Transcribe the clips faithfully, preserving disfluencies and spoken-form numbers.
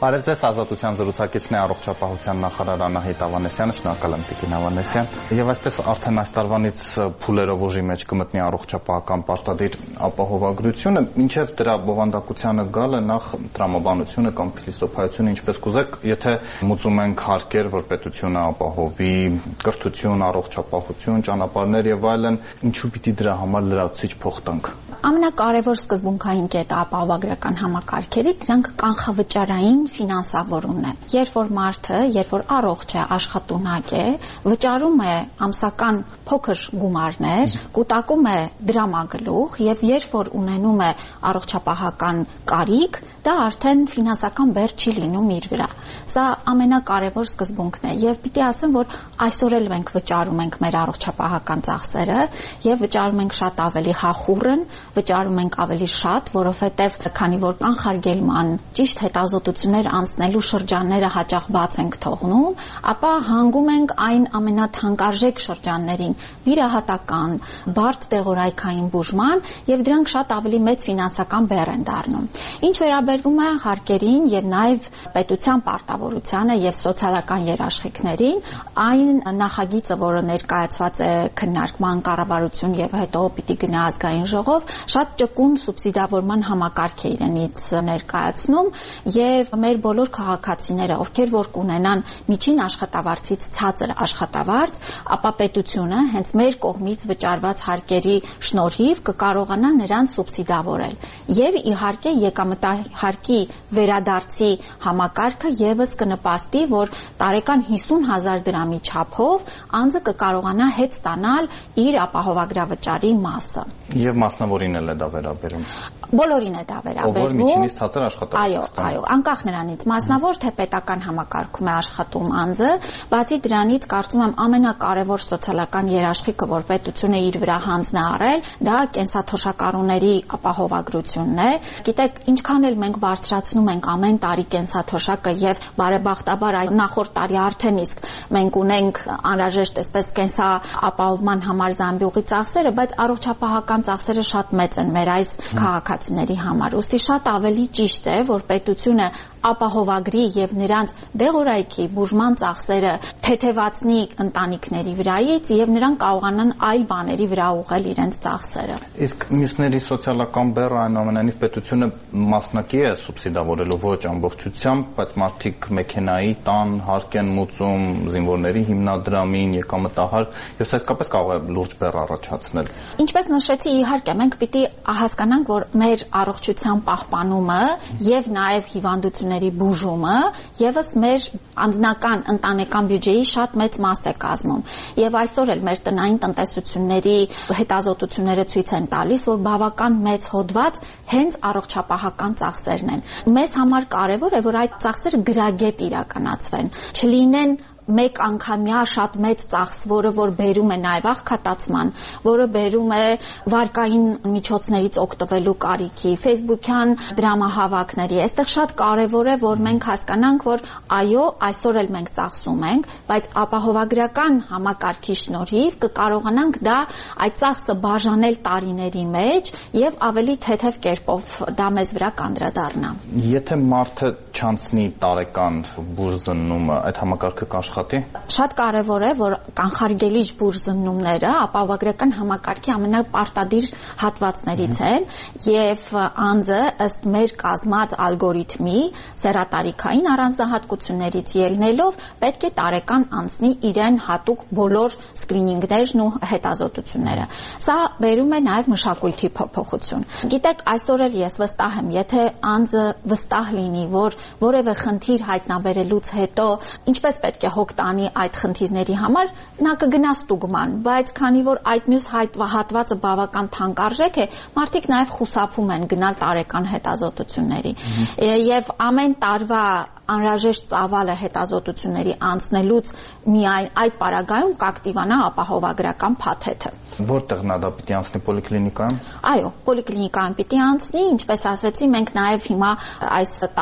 Բարև ձեզ, Ազատության զրուցակիցն է առողջապահության նախարար Անահիտ Ավանեսյանը, շնորհակալ եմ Տիկին Ավանեսյան։ Եվ այսպես արդեն այս տարվանից փուլերով ուժի մեջ կմտնի առողջապահական պարտադիր ապահովագրությունը, մինչև դրա բովանդակությանը գալը նախ տրամաբանությունը կամ փիլիսոփայությունը, ինչպես կուզեք, եթե մուծում ենք հարկեր, որ պետությունը ապահովի կրթություն, առողջապահություն, ճանապարհներ եւ այլն, ինչու պիտի դրա համար լրացուցիչ փող տանք։ Ամենակարևոր սկզբունքային կետը ապահովագրական համակարգերի դրանք կանխավճարային ֆինանսավորումն է։ Երբ որ մարդը, երբ որ առողջ է, աշխատունակ է, վճարում է ամսական փոքր գումարներ, կուտակում է դրամագլուխ եւ երբ որ ունենում է առողջապահական կարիք, դա արդեն ֆինանսական բեռ չի լինում իր վրա։ Սա ամենակարևոր սկզբունքն է եւ պիտի ասեմ, որ այսօր էլ մենք վճարում ենք մեր առողջապահական ծախսերը եւ վճարում ենք շատ ավելի հախուռն, վճարում ենք ավելի շատ, որովհետեւ քանի որ կանխարգելման ճիշտ հետազոտություններ անցնելու շրջանները հաճախ բաց ենք թողնում, ապա հանգում ենք այն ամենաթանկարժեք շրջաններին՝ վիրահատական, բարդ դեղորայքային բուժման եւ դրանք շատ ավելի մեծ ֆինանսական բեռ են դառնում։ Ինչ վերաբերվում է հարկերին եւ նաեւ պետության պարտավորությանը եւ սոցիալական երաշխիքներին, այն նախագիծը, որը ներկայացված է քննարկման կառավարություն եւ հետո պիտի գնա ազգային ժողով, շատ ճկուն սուբսիդավորման համակարգ է իրենից ներկայացնում եւ մեր բոլոր քաղաքացիները, ովքեր որ կունենան միջին աշխատավարձից ցածր աշխատավարձ, ապա պետությունը հենց մեր կողմից վճարված հարկերի շնորհիվ կկարողանա նրանց սուբսիդավորել։ Եվ իհարկե եկամտահարկի վերադարձի համակարգը եւս կնպաստի, որ տարեկան հիսուն հազար դրամի չափով անձը կկարողանա հետ ստանալ իր ապահովագրավճարի մասը։ Եվ մասնավորին էլ է դա վերաբերում։ Բոլորին է դա վերաբերում։ Ով որ միջինից ցածր աշխատող։ Այո, այո, անկախ նրանից, մասնավոր թե պետական համակարգում է աշխատում անձը, բացի դրանից կարծում եմ ամենակարևոր սոցիալական երաշխիքը, որ պետությունը իր վրա հանձն է առել, դա կենսաթոշակառուների ապահովագրությունն է։ Գիտեք, ինչքան էլ մենք բարձրացնում ենք ամեն տարի կենսաթոշակը եւ բարեբախտաբար այդ նախորդ տարի արդեն իսկ մենք ունենք անհրաժեշտ այսպես կենսաապահովման համար զամբյուղի ծախսերը, բայց առողջապահական ծախսերը շատ մեծ են մեր այս քաղաքացիների համար։ Ոստի շատ ավելի ճիշտ է, որ պետությունը ապահովագրի եւ նրանց դեղորայքի բուժման ծախսերը թեթևացնի ընտանիքների վրայից եւ նրանք կարողանան այլ բաների վրա ուղղել իրենց ծախսերը։ Իսկ մյուսների սոցիալական բեռը այնուամենայնիվ պետությունը մասնակի է սուբսիդավորելու ոչ ամբողջությամբ, բայց մարդիկ մեքենայի տան, հարկ են մուծում զինվորների հիմնադրամին, եկամտահարկ, եւ սա իսկապես կարող է լուրջ բեռ առաջացնել։ Ինչպես նշեցի, իհարկե մենք պիտի հասկանանք, որ մեր առողջության պահպանումը եւ նաեւ հիվանդությունների բուժումը եւս մեր անձնական ընտանեկան բյուջեի շատ մեծ մաս է կազմում։ Եվ այսօր էլ մեր տնային տնտեսությունների հետազոտությունները ցույց են տալիս, որ բավական մեծ հոդված հենց առողջապահական ծախսերն են։ Մեզ համար կարևոր է, որ այդ ծախսերը գրագետ իրականացվեն, չլինեն մեկ անգամյա շատ մեծ ծախս, որը որ բերում է նաև աղքատացման, որը բերում է վարկային միջոցներից օգտվելու կարիքի, Facebook-յան դրամահավաքների։ Այստեղ շատ կարևոր է, որ մենք հասկանանք, որ այո, այսօր էլ մենք ծախսում ենք, բայց ապահովագրական համակարգի շնորհիվ կկարողանանք դա այդ ծախսը բաժանել տարիների մեջ եւ ավելի թեթև կերպով դա մեզ վրա կանդրադառնա։ Եթե մարդը չանցնի տարեկան բուժզննումը, այդ համակարգը կաշխատի։ Շատ կարևոր է, որ կանխարգելիչ բուժզննումները ապահովագրական համակարգի ամենապարտադիր հատվածներից են եւ անձը ըստ մեր կազմած ալգորիթմի սեռատարիքային առանձնահատկություններից ելնելով պետք է տարեկան անցնի իրեն հատուկ բոլոր սկրինինգներն ու հետազոտությունները։ Սա բերում է նաեւ մշակույթի փոփոխություն։ Գիտեք, այսօր էլ ես վստահ եմ, եթե անձը վստահ լինի, որ որևէ խնդիր հայտնաբերելուց հետո ինչպես պետք է հոգ տանի այդ խնդիրների համար, նա կգնա ստուգման, բայց քանի որ այդ մյուս հատվածը բավական թանկարժեք է, մարդիկ նաև խուսափում են գնալ տարեկան հետազոտությունների։ Եվ ամեն տարվա անհրաժեշտ ծավալը հետազոտությունների անցնելուց միայն այդ պարագայում կակտիվանա ապահովագրական փաթեթը։ Որտեղ նա դա պիտի անցնի պոլիկլինիկայում։ Այո, պոլիկլինիկայում պիտի անցնի, ինչպես ասեցի, մենք նաև հիմա այս տարիների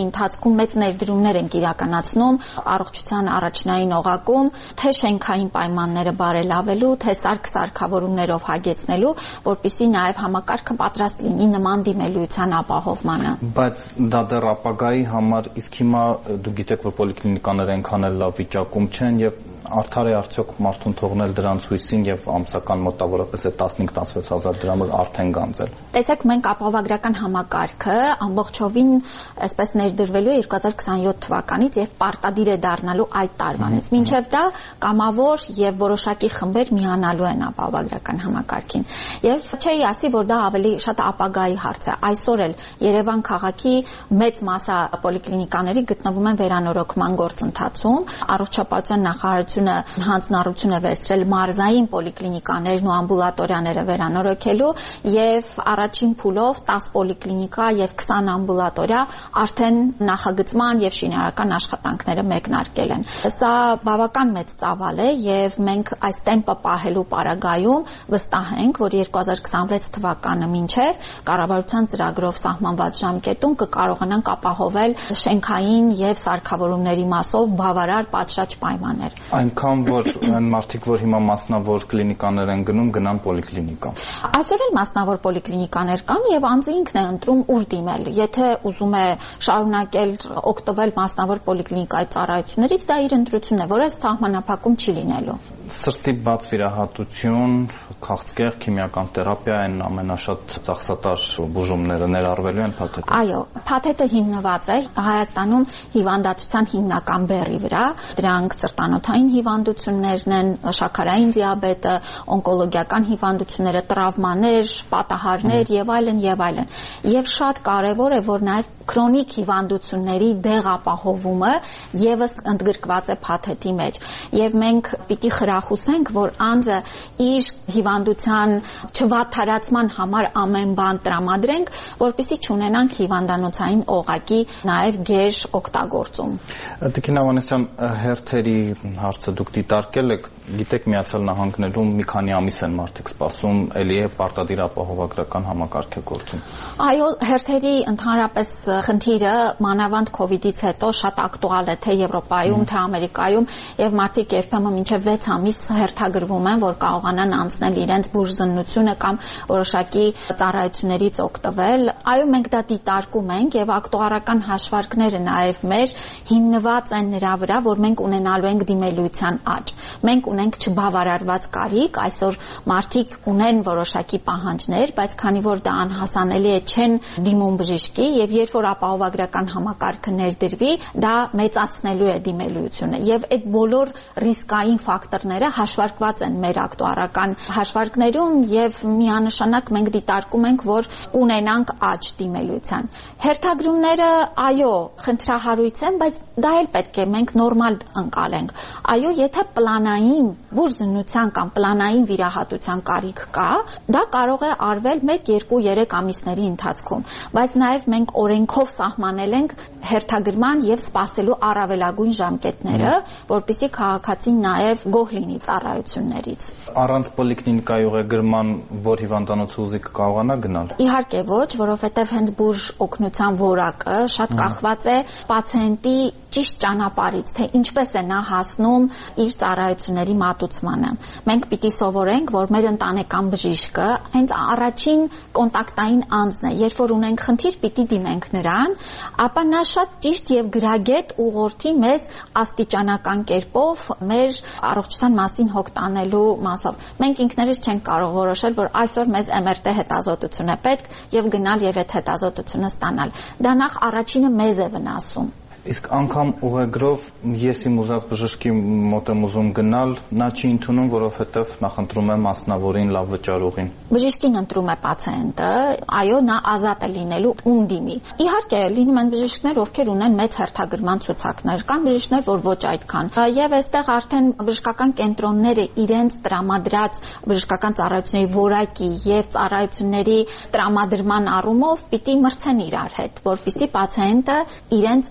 ընթացքում մեծ ներդրումներ ենք իրականացնում առողջության առաջնային օղակում, թե շենքային պայմանները բարելավելու, թե սարք-սարքավորումներով հագեցնելու, որպեսզի նաև համակարգը պատրաստ լինի նման դիմելիության ապահովմանը։ Բայց դա դեռ ապագայի համար, իսկ հիմա դուք գիտեք, որ պոլիկլինիկաները այնքան էլ լավ վիճակում չեն եւ արդար է արդյոք մարդուն թողնել դրանց հույսին եւ ամսական մոտավորապես տասնհինգ տասնվեց հազար դրամը արդեն գանձել։ Տեսեք, մենք ապահովագրական համակարգը ամբողջովին այսպես ներդրվելու է երկու հազար քսանյոթ թվականից եւ պարտադիր է դառնալու այդ տարվանից։ Մինչեւ դա կամավոր եւ որոշակի խմբեր միանալու են ապահովագրական համակարգին։ Եվ չէի ասի, որ դա ավելի շատ ապագայի հարց է։ Այսօր էլ Երևան քաղաքի մեծ մասը պոլիկլինիկաների գտնվում են վերանորոգման գործընթացում։ Առողջապահության նախարարությունը հանձնառություն է վերցրել մարզային պոլիկլինիկաներն ու ամբուլատորիաները վերանորոգելու եւ առաջին փուլով տասը պոլիկլինիկա եւ քսան ամբուլատորիա արդեն նախագծման եւ շինարարական աշխատանքները մեկնարկել են։ Սա բավական մեծ ծավալ է եւ մենք այս տեմպը պահելու պարագայում վստահ ենք, որ երկու հազար քսանվեց թվականը մինչեւ կառավարության ծրագրով սահմանված ժամկետում կկարողանանք ապահովել շենքային եւ սարքավորումների մասով բավարար պատշաճ պայմաններ։ Այնքան որ այն մարդիկ, որ հիմա մասնավոր կլինիկաներ են գնում, գնան պոլիկլինիկա։ Այսօր էլ մասնավոր պոլիկլինիկաներ կան եւ անձը ինքն է ընտրում ուր դիմել։ Եթե ուզում է շարունակել օգտվել մասնավոր պոլիկլինիկայի ծառայություններից, դա իր ընտրությունն է, որը սահմանափակում չի լինելու։ Սրտի բաց վիրահատություն, քաղցկեղ, քիմիական թերապիա են ամենաշատ ծախսատար բուժումները ներառվելու են փաթեթը։ Այո, փաթեթը հիմնված է Հայաստանում հիվանդացության հիմնական բեռի վրա։ Դրանք սրտանոթային հիվանդություններն են, շաքարային դիաբետը, օնկոլոգիական հիվանդությունները, տրավմաներ, պատահարներ եւ այլն եւ այլն։ Եվ շատ կարեւոր է, որ նաեւ քրոնիկ հիվանդությունների դեղապահովումը եւս ընդգրկված է փաթեթի մեջ։ Եվ մենք պիտի խրախուսենք, որ անձը իր հիվանդության չվատթարացման համար ամեն բան տրամադրենք, որպեսզի չունենանք հիվանդանոցային օղակի նաև գեր օգտագործում։ Տիկին Ավանեսյան, հերթերի հարցը դուք դիտարկել եք, գիտեք Միացյալ Նահանգներում մի քանի ամիս են մարդիկ սպասում, էլի է պարտադիր ապահովագրական համակարգ է գործում։ Այո, հերթերի ընդհանրապես խնդիրը մանավանդ քովիդից հետո շատ ակտուալ է թե Եվրոպայում, թե Ամերիկայում եւ մարդիկ երբեմն մինչեւ վեց ամիս հերթագրվում են, որ կարողանան անցնել իրենց բուժզննությունը կամ որոշակի ծառայություններից օգտվել։ Այո, մենք դա դիտարկում ենք եւ ակտուարական հաշվարկները նաեւ մեր հիմնված են նրա վրա, որ մենք ունենալու ենք դիմելիության աճ։ Մենք ունենք չբավարարված կարիք, այսօր մարդիկ ունեն որոշակի պահանջներ, բայց քանի որ դա անհասանելի է, չեն դիմում բժշկի եւ երբ որ ապահովագրական համակարգը ներդրվի, դա մեծացնելու է դիմելիությունը եւ այդ բոլոր ռիսկային ֆակտորները հաշվարկված են մեր ակտուարական հաշվարկներում եւ միանշանակ մենք դիտարկում ենք, որ կունենանք աճ դիմելիության։ Հերթագրումները, այո, խնդրահարույց են, բայց դա էլ պետք է մենք նորմալ ընկալենք։ Այո, եթե պլանային բուժզննության կամ պլանային վիրահատության կարիք կա, դա կարող է արվել մեկ, երկու, երեք ամիսների ընթացքում, բայց նաեւ մենք օրենքով սահմանել ենք հերթագրման եւ սպասելու առավելագույն ժամկետները, որպեսզի քաղաքացին նաեւ գոհ լինի ծառայություններից։ Առանց պոլիկլինիկայի ուղեգրման որ հիվանդանոցը ուզի կարողանա գնալ։ Իհարկե ոչ, որովհետեւ հենց բուժ օգնության որակը շատ կախված է պացիենտի ճիշտ ճանապարհից, թե ինչպես է նա հասնում իր ծառայությունների մատուցմանը։ Մենք պիտի սովորենք, որ մեր ընտանեկան բժիշկը հենց առաջին կոնտակտային անձն է, երբ որ ունենք խնդիր, պիտի դիմենք նրան, ապա նա շատ ճիշտ եւ գրագետ ուղղորդի մեզ աստիճանական կերպով մեր առողջության մասին հոգ տանելու մասով։ Մենք ինքներս չենք կարող որոշել, որ այսօր մեզ էմ էր տե հետազոտություն է պետք եւ գնալ եւ այդ հետազոտությունը ստանալ։ Դա նախ առաջինը մեզ է վնասում։ Իսկ անգամ ուղեգրով ես իմ ուզած բժշկի մոտ եմ ուզում գնալ, նա չի ընդունում, որովհետև նախընտրում է մասնավորին, լավ վճարողին։ Բժշկին ընտրում է պացիենտը, այո, նա ազատ է լինելու ում դիմի։ Իհարկե, լինում են բժիշկներ, ովքեր ունեն մեծ հերթագրման ցուցակներ, կան բժիշկներ, որ ոչ այդքան։ Եվ այստեղ արդեն բժշկական կենտրոնները իրենց տրամադրած բժշկական ծառայությունների որակի եւ ծառայությունների տրամադրման առումով պիտի մրցեն իրար հետ, որպեսզի պացիենտը իրենց ընտրի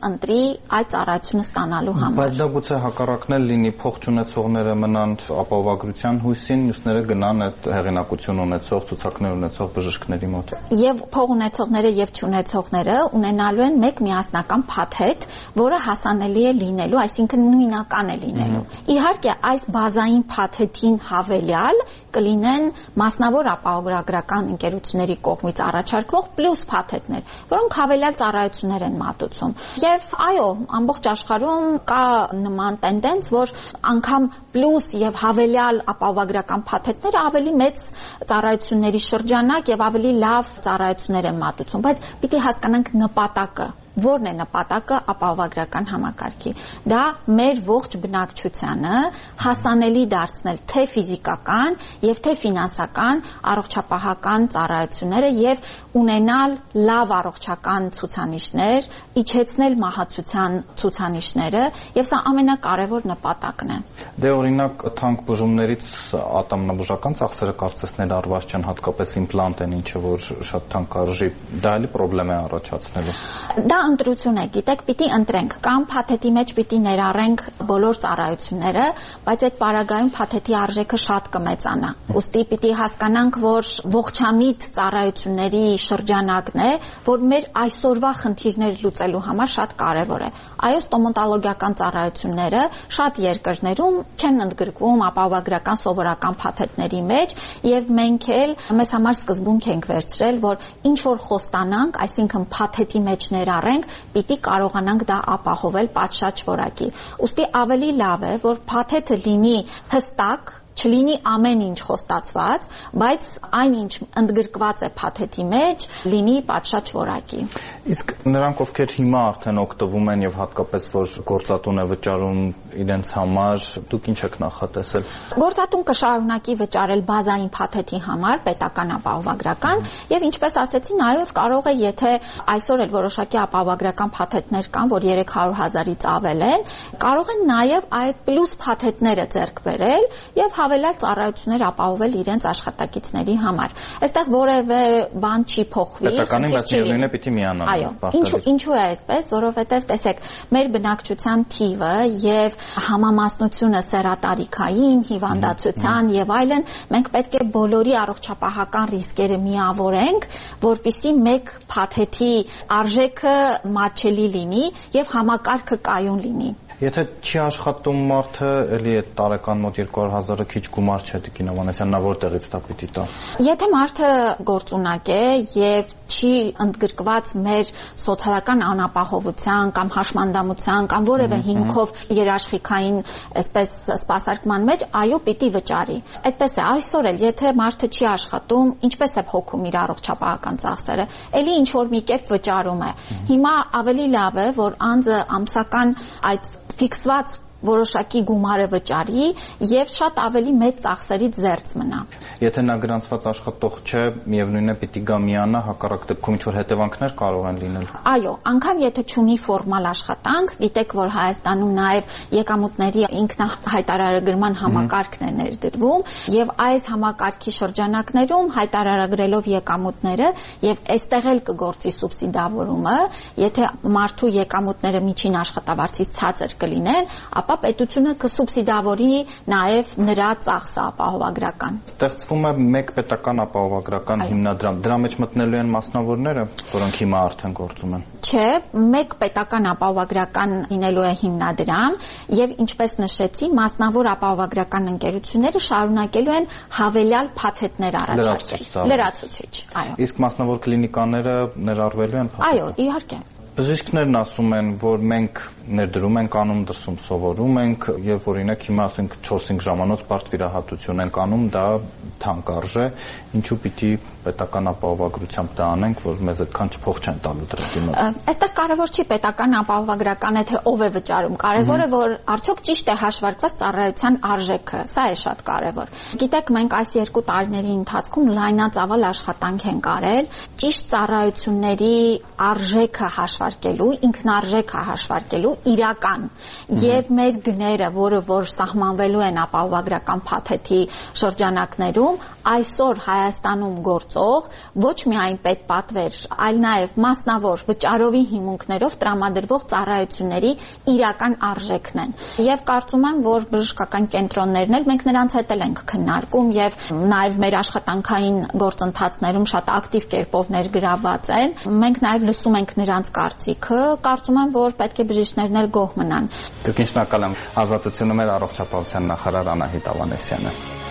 այդ ծառայությունը ստանալու համար։ Բայց դա գուցե հակառակն էլ լինի, փող չունեցողները մնան ապահովագրության հույսին, մյուսները գնան այդ հեղինակություն ունեցող, ցուցակներ ունեցող բժիշկների մոտ։ Եվ փող ունեցողները եւ չունեցողները ունենալու են մեկ միասնական փաթեթ, որը հասանելի է լինելու, այսինքն նույնական է լինելու։ Իհարկե, այս բազային փաթեթին հավելյալ կլինեն մասնավոր ապահովագրական ընկերությունների կողմից առաջարկվող պլյուս փաթեթներ, որոնք հավելյալ ծառայություններ են մատուցում։ Եվ այո, ամբողջ աշխարհում կա նման տենդենց, որ անգամ պլյուս եւ հավելյալ ապահովագրական փաթեթները ավելի մեծ ծառայությունների շրջանակ եւ ավելի լավ ծառայություններ են մատուցում, բայց պիտի հասկանանք նպատակը։ Որն է նպատակը ապահովագրական համակարգի։ Դա մեր ողջ բնակչությանը հասանելի դարձնել թե ֆիզիկական եւ թե ֆինանսական առողջապահական ծառայությունները եւ ունենալ լավ առողջական ցուցանիշներ, իջեցնել մահացության ցուցանիշները եւ սա ամենակարևոր նպատակն է։ Դե օրինակ թանկ բուժումներից ատամնաբուժական ծախսերը կարծես ներառված չեն, հատկապես իմպլանտ են, ինչը որ շատ թանկ արժի, դա էլի խնդրեմ է առաջացնելու։ Դա ընտրություն է, գիտեք, պիտի ընտրենք, կամ փաթեթի մեջ պիտի ներառենք բոլոր ծառայությունները, բայց այդ պարագայում փաթեթի արժեքը շատ կմեծանա։ Ուստի պիտի հասկանանք, որ ողջամիտ ծառայությունների շրջանակն է, որ մեր այսօրվա խնդիրներ լուծելու համար շատ կարևոր է։ Այո, ստոմատոլոգիական ծառայությունները շատ երկրներում չեն ընդգրկվում ապահովագրական սովորական փաթեթների մեջ, եւ մենք էլ մեզ համար սկզբունք ենք վերցրել, որ ինչ որ խոստանանք, այսինքն փաթեթի մեջ ներառենք, պիտի կարողանանք դա ապահովել պատշաճ որակի։ Ուստի ավելի լավ է, որ փաթեթը լինի հստակ, չլինի ամեն ինչ խոստացված, բայց այնինչ ընդգրկված է փաթեթի մեջ, լինի պատշաճ որակի։ Իսկ նրանք, ովքեր հիմա արդեն օգտվում են եւ հատկապես որ գործատուն է վճարում իրենց համար, դուք ինչ եք նախատեսել։ Գործատուն կշարունակի վճարել բազային փաթեթի համար պետական ապահովագրական եւ ինչպես ասեցի, նաեւ կարող է, եթե այսօր էլ որոշակի ապահովագրական փաթեթներ կան, որ երեք հարյուր հազարից ավել են, կարող են նաեւ այդ պլյուս փաթեթները ձեռք բերել եւ հավելյալ ծառայություններ ապահովել իրենց աշխատակիցների համար։ Այստեղ որևէ բան չի փոխվի։ Պետականին բայց միևնույն է պիտի միանան։ Այո, ինչու ինչու է այսպես, որովհետև տեսեք, մեր բնակչության թիվը եւ համամասնությունը սեռատարիքային, հիվանդացության եւ այլն, մենք պետք է բոլորի առողջապահական ռիսկերը միավորենք, որպիսի մեկ փաթեթի արժեքը մատչելի լինի եւ համակարգը կայուն լինի։ Եթե չի աշխատում մարդը, էլի այդ տարեկան մոտ երկու հարյուր հազարը քիչ գումար չէ, Տիկին Հովհաննիսյան, նա որտեղից դա պիտի տա։ Եթե մարդը գործունակ է եւ չի ընդգրկված մեր սոցիալական անապահովության կամ հաշմանդամության կամ որևէ հիմքով երաշխիքային այսպես սպասարկման մեջ, այո, պիտի վճարի։ Այդպես է, այսօր էլ եթե մարդը չի աշխատում, ինչպես է փոխում իր առողջապահական ծախսերը, էլի ինչ որ մի կերպ վճարում է։ Հիմա ավելի լավ է, որ անձը ամսական այդ ֆիքսված որոշակի գումարը վճարի եւ շատ ավելի մեծ ծախսերից զերծ մնա։ Եթե նա գրանցված աշխատող չէ, միևնույնն է պիտի գա միանա, հակառակ դեպքում ինչ որ հետևանքներ կարող են լինել։ Այո, անգամ եթե չունի ֆորմալ աշխատանք, գիտեք, որ Հայաստանում նաեւ եկամուտների ինքնահայտարարագրման համակարգն է ներդրվում եւ այս համակարգի շրջանակներում հայտարարագրելով եկամուտները եւ այստեղ էլ կգործի սուբսիդավորումը, եթե մարդու եկամուտները միջին աշխատավարձից ցածր կլինեն, ապա պետությունը կսուբսիդավորի նաև նրա ծախսը ապահովագրական։ Ստեղծվում է մեկ պետական ապահովագրական հիմնադրամ, դրա մեջ մտնելու են մասնավորները, որոնք հիմա արդեն գործում են։ Չէ, մեկ պետական ապահովագրական լինելու է հիմնադրամ եւ ինչպես նշեցի, մասնավոր ապահովագրական ընկերությունները շարունակելու են հավելյալ փաթեթներ առաջարկել։ Լրացուցիչ, այո։ Իսկ մասնավոր կլինիկաները ներառվելու են փաթեթ։ Այո, իհարկե։ Բժիշկներն ասում են, որ մենք ներդրում ենք անում, դրսում սովորում ենք եւ օրինակ հիմա ասենք չորս-հինգ ժամանոց բարդ վիրահատություն ենք անում, դա թանկ արժե, ինչու պիտի պետական ապահովագրությամբ դա անենք, որ մեզ այդքան փող չեն տալու դրա դիմաց։ Այստեղ կարևոր չի պետական ապահովագրականը թե ով է վճարում, կարևորը որ արդյոք ճիշտ է հաշվարկված ծառայության արժեքը, սա է շատ կարևոր։ Գիտեք, մենք այս երկու տարիների ընթացքում լայնածավալ աշխատանք ենք արել, ճիշտ ծառայությունների արժեքը հաշվարկելու, ինքնարժեքը հաշվարկելու իրական եւ մեր գները, որը որ սահմանվելու են ապահովագրական փաթեթի շրջանակներում, այսօր Հայաստանում գործ գործող ոչ միայն պետպատվեր, այլ նաև մասնավոր վճարովի հիմունքներով տրամադրվող ծառայությունների իրական արժեքն են։ Եվ կարծում եմ, որ բժշկական կենտրոններն էլ մենք նրանց հետ էլ ենք քննարկում եւ նաև մեր աշխատանքային գործընթացներում շատ ակտիվ կերպով ներգրավված են։ Մենք նաև լսում ենք նրանց կարծիքը, կարծում եմ, որ պետք է բժիշկներն էլ գոհ մնան։ Կրկին շնորհակալ եմ Ազատությունում մեր առողջապահության նախարար Անահիտ Ավանեսյանը։